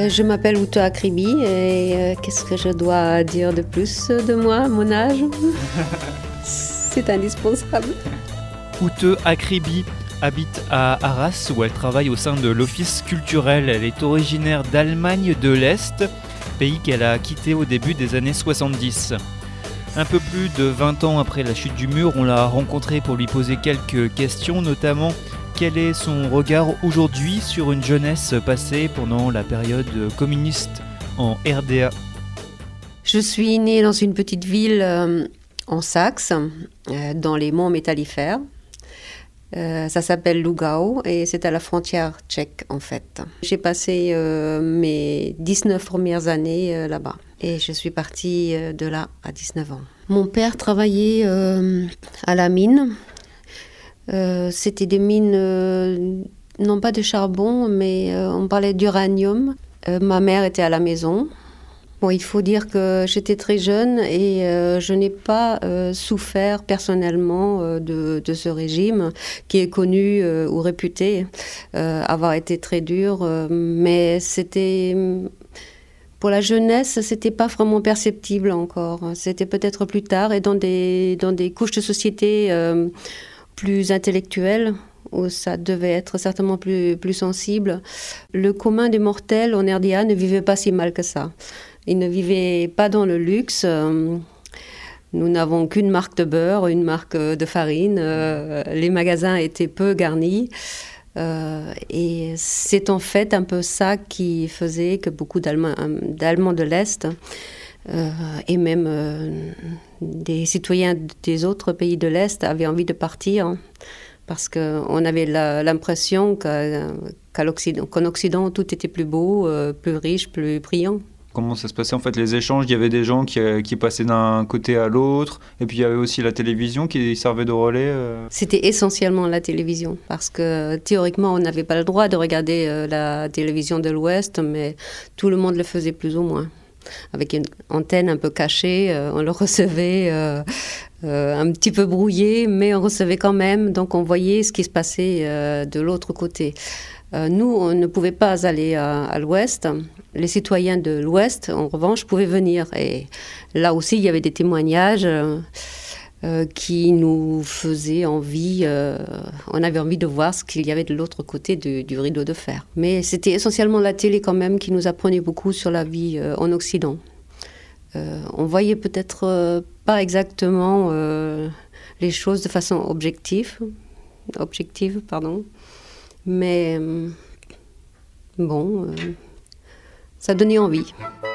Je m'appelle Ute Akribi et qu'est-ce que je dois dire de plus de moi, mon âge? C'est indispensable. Ute Akribi habite à Arras où elle travaille au sein de l'Office culturel. Elle est originaire d'Allemagne de l'Est, pays qu'elle a quitté au début des années 70. Un peu plus de 20 ans après la chute du mur, on l'a rencontrée pour lui poser quelques questions, notamment quel est son regard aujourd'hui sur une jeunesse passée pendant la période communiste en RDA. Je suis née dans une petite ville en Saxe, dans les monts Métallifères. Ça s'appelle Lugau et c'est à la frontière tchèque en fait. J'ai passé mes 19 premières années là-bas et je suis partie de là à 19 ans. Mon père travaillait à la mine. C'était des mines, non pas de charbon, mais on parlait d'uranium. Ma mère était à la maison. Bon, il faut dire que j'étais très jeune et je n'ai pas souffert personnellement de ce régime qui est connu ou réputé avoir été très dur. Mais c'était, pour la jeunesse, c'était pas vraiment perceptible encore. C'était peut-être plus tard et dans des couches de société plus intellectuelles, où ça devait être certainement plus sensible. Le commun des mortels en RDA ne vivait pas si mal que ça. Ils ne vivaient pas dans le luxe. Nous n'avons qu'une marque de beurre, une marque de farine. Les magasins étaient peu garnis. Et c'est en fait un peu ça qui faisait que beaucoup d'Allemands de l'Est et même des citoyens des autres pays de l'Est avaient envie de partir parce qu'on avait l'impression qu'en Occident, tout était plus beau, plus riche, plus brillant. Comment ça se passait en fait les échanges? Il y avait des gens qui passaient d'un côté à l'autre et puis il y avait aussi la télévision qui servait de relais. C'était essentiellement la télévision parce que théoriquement on n'avait pas le droit de regarder la télévision de l'Ouest, mais tout le monde le faisait plus ou moins. Avec une antenne un peu cachée, on le recevait un petit peu brouillé, mais on recevait quand même, donc on voyait ce qui se passait de l'autre côté. Nous, on ne pouvait pas aller à l'Ouest. Les citoyens de l'Ouest, en revanche, pouvaient venir. Et là aussi, il y avait des témoignages qui nous faisaient envie. On avait envie de voir ce qu'il y avait de l'autre côté du rideau de fer. Mais c'était essentiellement la télé quand même qui nous apprenait beaucoup sur la vie en Occident. On voyait peut-être pas exactement les choses de façon objective, mais bon, ça donnait envie.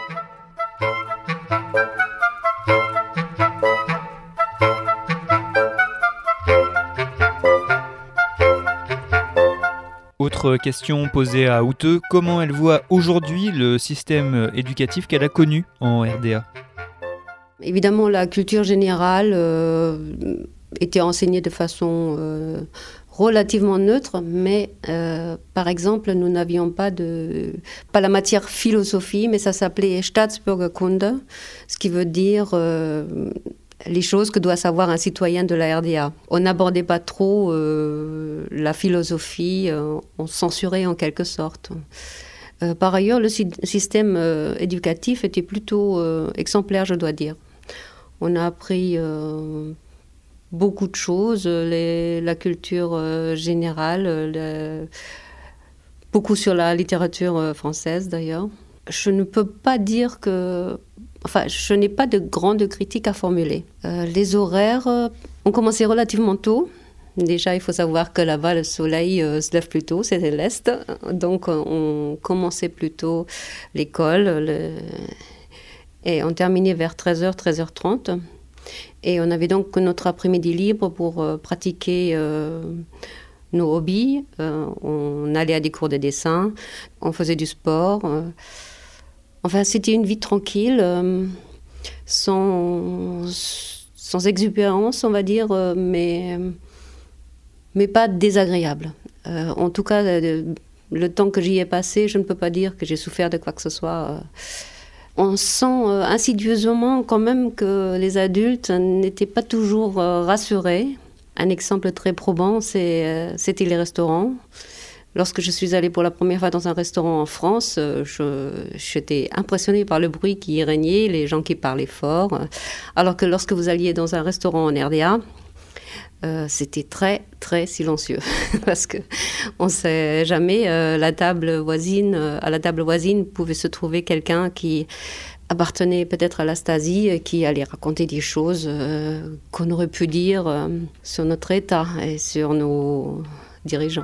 Autre question posée à Ute, comment elle voit aujourd'hui le système éducatif qu'elle a connu en RDA? Évidemment, la culture générale était enseignée de façon relativement neutre, mais par exemple, nous n'avions pas la matière philosophie, mais ça s'appelait Staatsbürgerkunde, ce qui veut dire les choses que doit savoir un citoyen de la RDA. On n'abordait pas trop la philosophie, on censurait en quelque sorte. Par ailleurs, le système éducatif était plutôt exemplaire, je dois dire. On a appris beaucoup de choses, la culture générale, beaucoup sur la littérature française d'ailleurs. Je ne peux pas dire que... Enfin, je n'ai pas de grandes critiques à formuler. Les horaires ont commencé relativement tôt. Déjà, il faut savoir que là-bas, le soleil se lève plus tôt, c'était l'Est. Donc, on commençait plus tôt l'école et on terminait vers 13h, 13h30. Et on avait donc notre après-midi libre pour pratiquer nos hobbies. On allait à des cours de dessin, on faisait du sport. Enfin, c'était une vie tranquille, sans exubérance, on va dire, mais pas désagréable. En tout cas, le temps que j'y ai passé, je ne peux pas dire que j'ai souffert de quoi que ce soit. On sent insidieusement quand même que les adultes n'étaient pas toujours rassurés. Un exemple très probant, c'était les restaurants. Lorsque je suis allée pour la première fois dans un restaurant en France, j'étais impressionnée par le bruit qui y régnait, les gens qui parlaient fort. Alors que lorsque vous alliez dans un restaurant en RDA, c'était très, très silencieux. Parce qu'on ne sait jamais, à la table voisine pouvait se trouver quelqu'un qui appartenait peut-être à la Stasi, qui allait raconter des choses qu'on aurait pu dire sur notre État et sur nos dirigeants.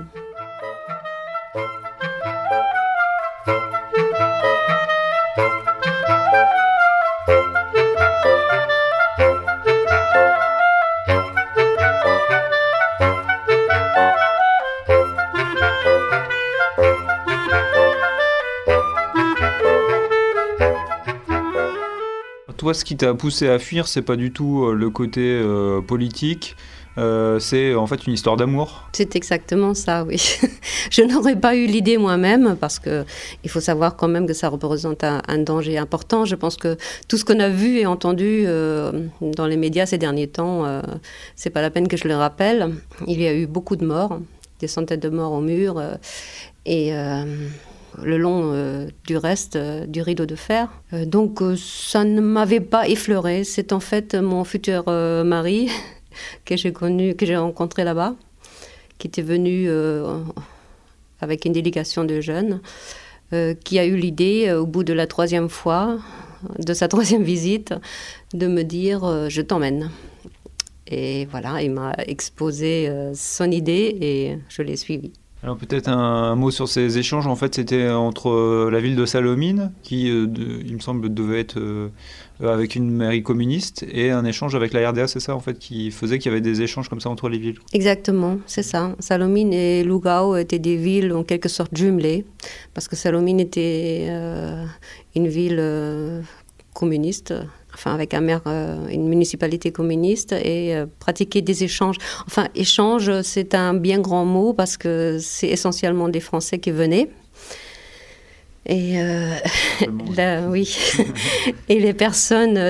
Toi, ce qui t'a poussé à fuir, c'est pas du tout le côté politique, c'est en fait une histoire d'amour. C'est exactement ça, oui. Je n'aurais pas eu l'idée moi-même, parce qu'il faut savoir quand même que ça représente un danger important. Je pense que tout ce qu'on a vu et entendu dans les médias ces derniers temps, c'est pas la peine que je le rappelle. Il y a eu beaucoup de morts, des centaines de morts au mur, et le long du reste du rideau de fer. Donc ça ne m'avait pas effleuré. C'est en fait mon futur mari que j'ai rencontré là-bas, qui était venu avec une délégation de jeunes, qui a eu l'idée, au bout de la 3e fois, de sa 3e visite, de me dire « je t'emmène ». Et voilà, il m'a exposé son idée et je l'ai suivi. Alors peut-être un mot sur ces échanges. En fait, c'était entre la ville de Sallaumines, qui, il me semble, devait être avec une mairie communiste, et un échange avec la RDA, c'est ça, en fait, qui faisait qu'il y avait des échanges comme ça entre les villes. Exactement, c'est ça. Sallaumines et Lugao étaient des villes en quelque sorte jumelées, parce que Sallaumines était une ville communiste, enfin avec un maire, une municipalité communiste, et pratiquer des échanges. Enfin, échange, c'est un bien grand mot, parce que c'est essentiellement des Français qui venaient. Et oui. Et les personnes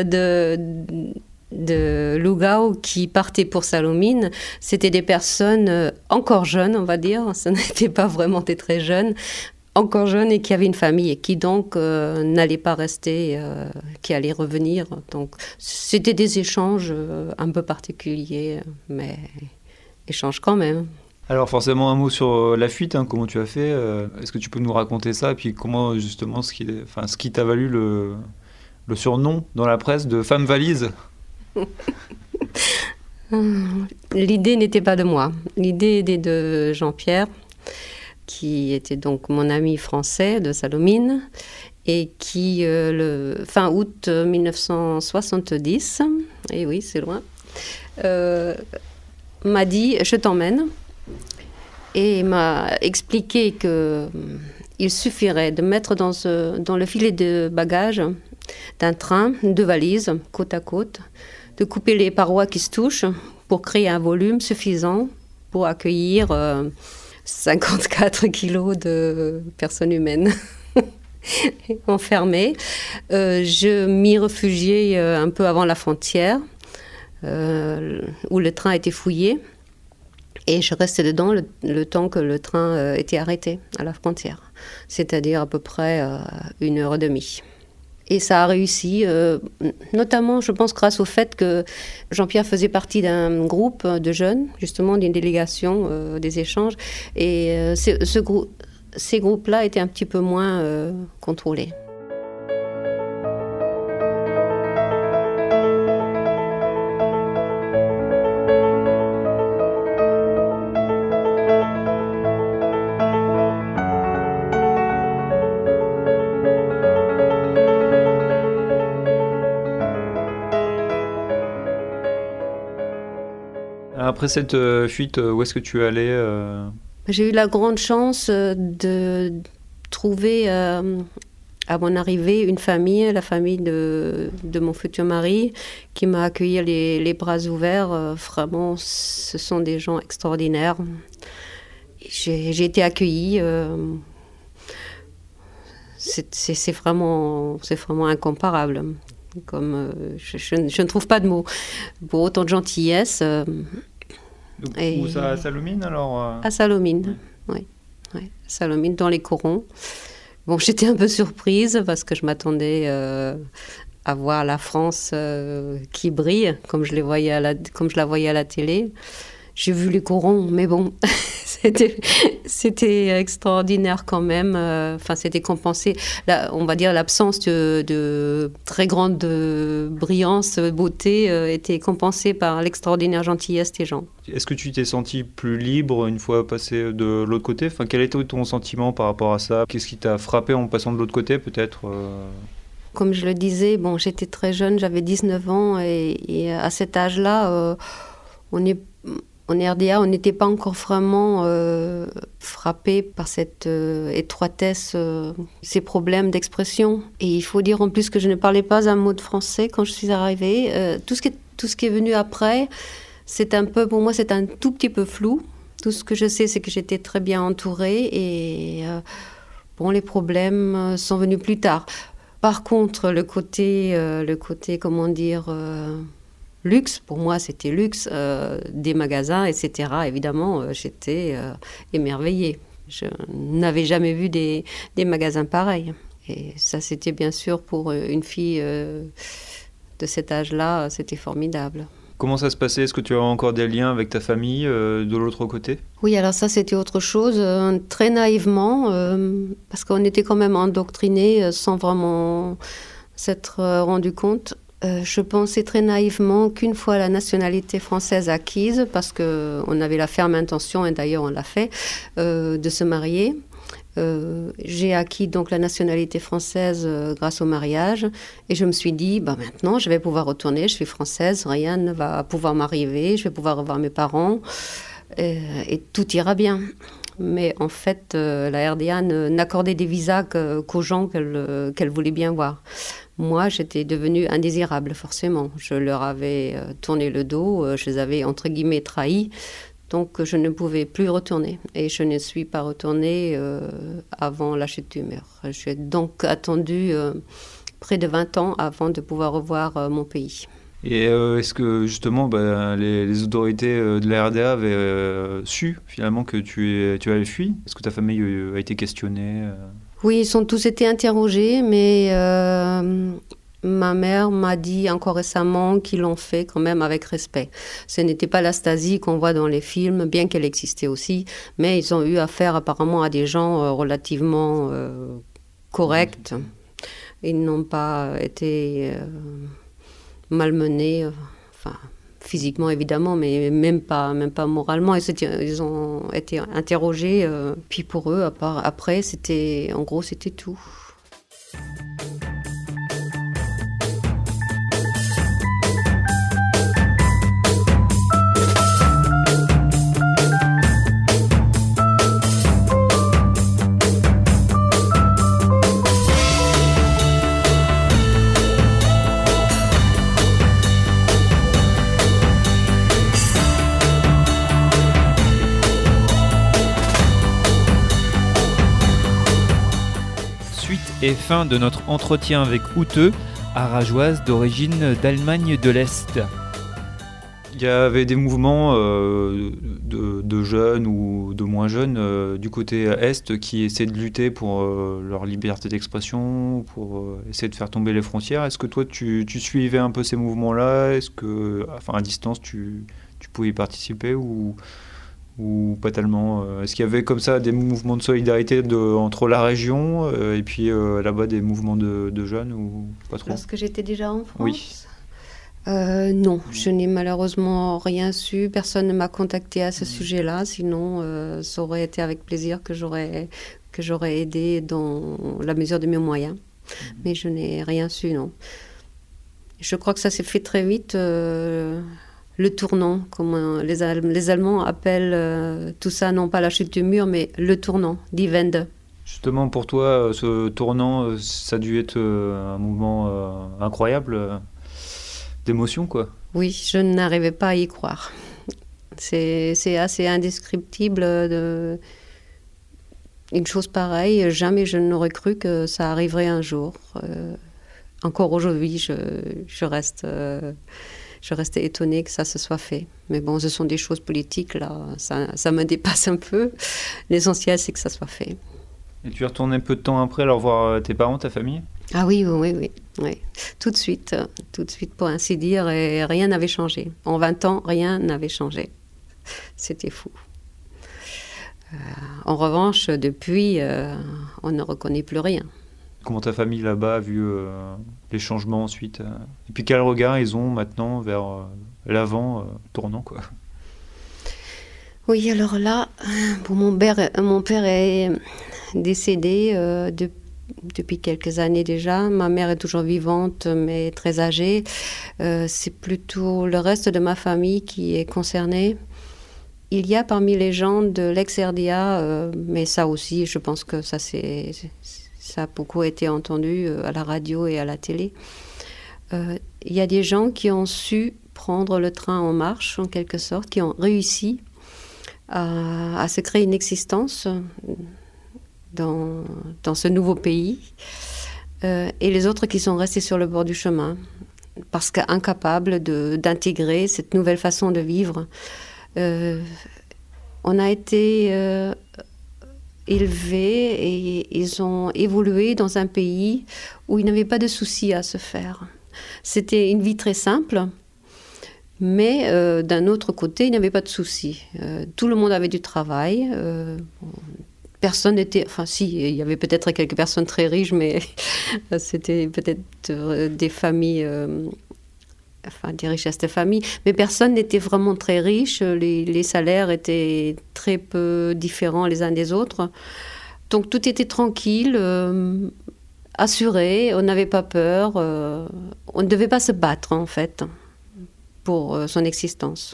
de Lugao qui partaient pour Sallaumines, c'était des personnes encore jeunes, on va dire. Ce n'était pas vraiment des très jeunes, encore jeunes, et qui avaient une famille, et qui donc n'allaient pas rester, qui allaient revenir. Donc c'était des échanges un peu particuliers, mais échanges quand même. Alors forcément un mot sur la fuite, hein, comment tu as fait, est-ce que tu peux nous raconter ça, et puis comment justement ce qui t'a valu le surnom dans la presse de femme valise? L'idée n'était pas de moi, l'idée était de Jean-Pierre, qui était donc mon ami français de Sallaumines, et qui, le fin août 1970, et oui c'est loin, m'a dit « je t'emmène ». Et il m'a expliqué qu'il suffirait de mettre dans le filet de bagages d'un train 2 valises, côte à côte, de couper les parois qui se touchent pour créer un volume suffisant pour accueillir 54 kilos de personnes humaines enfermées. Je m'y réfugiais un peu avant la frontière, où le train était fouillé. Et je restais dedans le temps que le train était arrêté à la frontière, c'est-à-dire à peu près 1h30. Et ça a réussi, notamment, je pense, grâce au fait que Jean-Pierre faisait partie d'un groupe de jeunes, justement, d'une délégation des échanges. Et ces groupes-là étaient un petit peu moins contrôlés. Après cette fuite, où est-ce que tu es allé J'ai eu la grande chance de trouver à mon arrivée une famille, la famille de mon futur mari, qui m'a accueilli les bras ouverts. Vraiment, ce sont des gens extraordinaires. J'ai été accueillie. C'est vraiment incomparable. Comme, je ne trouve pas de mots pour autant de gentillesse. Où ça, à Sallaumines alors À Sallaumines, oui. Ouais, Sallaumines, dans les corons. Bon, j'étais un peu surprise parce que je m'attendais à voir la France qui brille, comme je la voyais à la télé. J'ai vu les corons, mais bon, c'était extraordinaire quand même. Enfin, c'était compensé. Là, on va dire l'absence de très grande brillance, beauté était compensée par l'extraordinaire gentillesse des gens. Est-ce que tu t'es senti plus libre une fois passé de l'autre côté? Enfin, quel était ton sentiment par rapport à ça? Qu'est-ce qui t'a frappé en passant de l'autre côté, peut-être? Comme je le disais, bon, j'étais très jeune, j'avais 19 ans, et à cet âge-là, en RDA, on n'était pas encore vraiment frappé par cette étroitesse, ces problèmes d'expression. Et il faut dire en plus que je ne parlais pas un mot de français quand je suis arrivée. Tout ce qui est venu après, c'est un peu, pour moi, c'est un tout petit peu flou. Tout ce que je sais, c'est que j'étais très bien entourée et bon, les problèmes sont venus plus tard. Par contre, le côté comment dire, luxe, pour moi c'était luxe, des magasins, etc. Évidemment, j'étais émerveillée. Je n'avais jamais vu des magasins pareils. Et ça, c'était bien sûr pour une fille de cet âge-là, c'était formidable. Comment ça se passait? Est-ce que tu as encore des liens avec ta famille de l'autre côté? Oui, alors ça, c'était autre chose, très naïvement, parce qu'on était quand même endoctrinés sans vraiment s'être rendu compte. Je pensais très naïvement qu'une fois la nationalité française acquise, parce qu'on avait la ferme intention, et d'ailleurs on l'a fait, de se marier. J'ai acquis donc la nationalité française grâce au mariage et je me suis dit, maintenant je vais pouvoir retourner, je suis française, rien ne va pouvoir m'arriver, je vais pouvoir revoir mes parents et tout ira bien. Mais en fait, la RDA n'accordait des visas qu'aux gens qu'elle voulait bien voir. Moi, j'étais devenue indésirable, forcément. Je leur avais tourné le dos, je les avais, entre guillemets, trahis. Donc, je ne pouvais plus retourner. Et je ne suis pas retournée avant la chute du mur. J'ai donc attendu près de 20 ans avant de pouvoir revoir mon pays. Et est-ce que, justement, les autorités de la RDA avaient su, finalement, que tu avais fui? Est-ce que ta famille a été questionnée? Oui, ils ont tous été interrogés, mais ma mère m'a dit encore récemment qu'ils l'ont fait quand même avec respect. Ce n'était pas la Stasi qu'on voit dans les films, bien qu'elle existait aussi, mais ils ont eu affaire apparemment à des gens relativement corrects. Ils n'ont pas été malmenés, physiquement évidemment, mais même pas moralement. Ils ont été interrogés, puis pour eux, après, c'était tout. Et fin de notre entretien avec Ute, arageoise d'origine d'Allemagne de l'Est. Il y avait des mouvements de jeunes ou de moins jeunes du côté Est qui essaient de lutter pour leur liberté d'expression, pour essayer de faire tomber les frontières. Est-ce que toi, tu suivais un peu ces mouvements-là? Est-ce que, à distance, tu pouvais y participer ou pas tellement? Est-ce qu'il y avait comme ça des mouvements de solidarité entre la région et puis là-bas des mouvements de jeunes ou pas trop? Lorsque j'étais déjà en France? Oui. Non, je n'ai malheureusement rien su. Personne ne m'a contacté à ce sujet-là. Sinon, ça aurait été avec plaisir que j'aurais aidé dans la mesure de mes moyens. Mais je n'ai rien su, non. Je crois que ça s'est fait très vite. Le tournant, comme les Allemands appellent tout ça, non pas la chute du mur, mais le tournant, die Wende. Justement, pour toi, ce tournant, ça a dû être un mouvement incroyable d'émotion, quoi. Oui, je n'arrivais pas à y croire. C'est assez indescriptible. Une chose pareille, jamais je n'aurais cru que ça arriverait un jour. Encore aujourd'hui, je reste Je restais étonnée que ça se soit fait. Mais bon, ce sont des choses politiques, là, ça me dépasse un peu. L'essentiel, c'est que ça soit fait. Et tu es retourné peu de temps après alors voir tes parents, ta famille ? Ah oui. Tout de suite pour ainsi dire, et rien n'avait changé. En 20 ans, rien n'avait changé. C'était fou. En revanche, depuis, on ne reconnaît plus rien. Comment ta famille là-bas a vu les changements ensuite et puis quel regard ils ont maintenant vers l'avant tournant, quoi. Oui, alors là, mon père est décédé depuis quelques années déjà. Ma mère est toujours vivante, mais très âgée. C'est plutôt le reste de ma famille qui est concerné. Il y a parmi les gens de l'ex-RDA, mais ça aussi, je pense que ça a beaucoup été entendu à la radio et à la télé. Il y a des gens qui ont su prendre le train en marche, en quelque sorte, qui ont réussi à se créer une existence dans ce nouveau pays, et les autres qui sont restés sur le bord du chemin, parce qu'incapables d'intégrer cette nouvelle façon de vivre. On a été élevés et ils ont évolué dans un pays où il n'y avait pas de soucis à se faire. C'était une vie très simple, mais d'un autre côté, il n'y avait pas de soucis. Tout le monde avait du travail. Personne n'était... Enfin, si, il y avait peut-être quelques personnes très riches, mais c'était peut-être des familles... des richesses de famille, mais personne n'était vraiment très riche. Les salaires étaient très peu différents les uns des autres. Donc tout était tranquille, assuré, on n'avait pas peur. On ne devait pas se battre, en fait, pour son existence.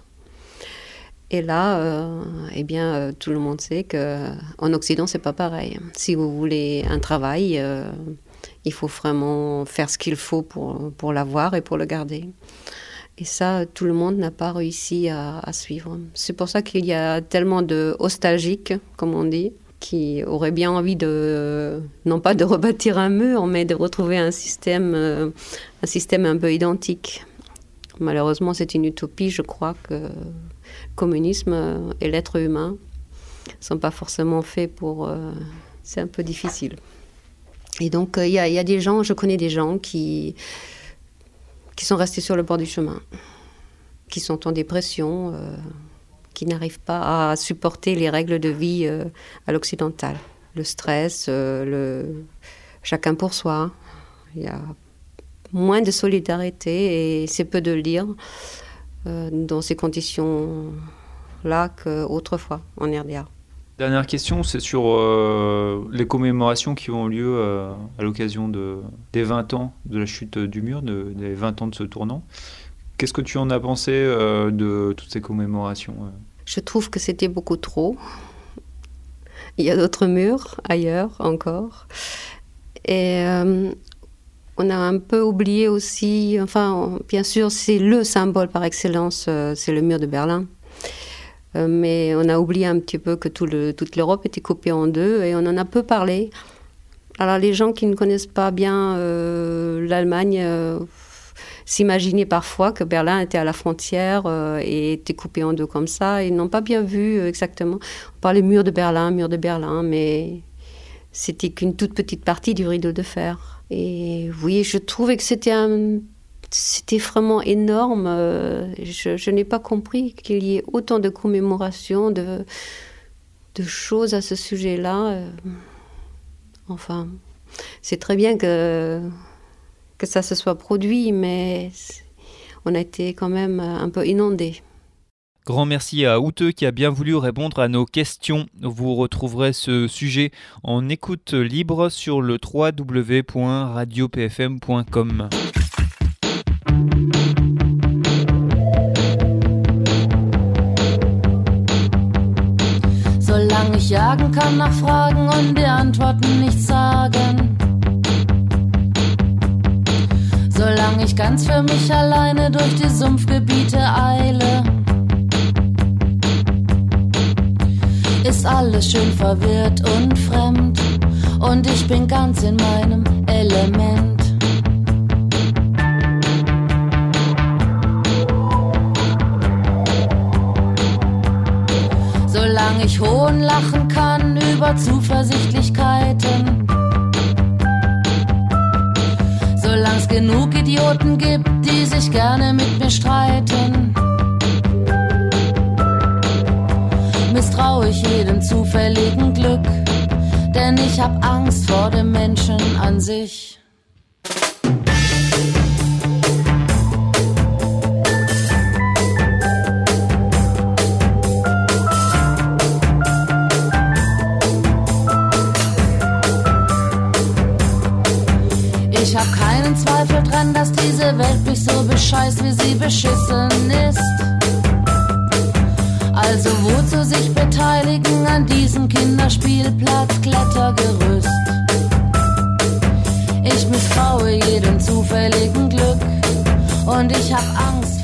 Et là, tout le monde sait qu'en Occident, c'est pas pareil. Si vous voulez un travail, il faut vraiment faire ce qu'il faut pour l'avoir et pour le garder. Et ça, tout le monde n'a pas réussi à suivre. C'est pour ça qu'il y a tellement de nostalgiques, comme on dit, qui auraient bien envie non pas de rebâtir un mur, mais de retrouver un système un peu identique. Malheureusement, c'est une utopie. Je crois que le communisme et l'être humain ne sont pas forcément faits pour... c'est un peu difficile. Et donc, il y a des gens, je connais des gens qui sont restés sur le bord du chemin, qui sont en dépression, qui n'arrivent pas à supporter les règles de vie à l'occidental. Le stress, chacun pour soi. Il y a moins de solidarité et c'est peu de le dire dans ces conditions-là qu'autrefois en RDA. Dernière question, c'est sur les commémorations qui ont lieu à l'occasion des 20 ans de la chute du mur, des 20 ans de ce tournant. Qu'est-ce que tu en as pensé de toutes ces commémorations ? Je trouve que c'était beaucoup trop. Il y a d'autres murs ailleurs encore. Et on a un peu oublié aussi, bien sûr, c'est le symbole par excellence, c'est le mur de Berlin. Mais on a oublié un petit peu que toute l'Europe était coupée en deux et on en a peu parlé. Alors les gens qui ne connaissent pas bien l'Allemagne s'imaginaient parfois que Berlin était à la frontière et était coupé en deux comme ça. Ils n'ont pas bien vu exactement. On parlait mur de Berlin, mais c'était qu'une toute petite partie du rideau de fer. Et oui, je trouvais que c'était vraiment énorme. Je n'ai pas compris qu'il y ait autant de commémorations, de choses à ce sujet-là. C'est très bien que ça se soit produit, mais on a été quand même un peu inondés. Grand merci à Ute qui a bien voulu répondre à nos questions. Vous retrouverez ce sujet en écoute libre sur le www.radiopfm.com. Solange ich jagen kann nach Fragen und die Antworten nichts sagen. Solange ich ganz für mich alleine durch die Sumpfgebiete eile. Ist alles schön verwirrt und fremd und ich bin ganz in meinem Element. Solange ich Hohn lachen kann über Zuversichtlichkeiten, solange es genug Idioten gibt, die sich gerne mit mir streiten, misstraue ich jedem zufälligen Glück, denn ich hab Angst vor dem Menschen an sich. Ich hab keinen Zweifel dran, dass diese Welt mich so bescheißt, wie sie beschissen ist. Also wozu sich beteiligen an diesem Kinderspielplatz, Klettergerüst? Ich misstraue jedem zufälligen Glück und ich hab Angst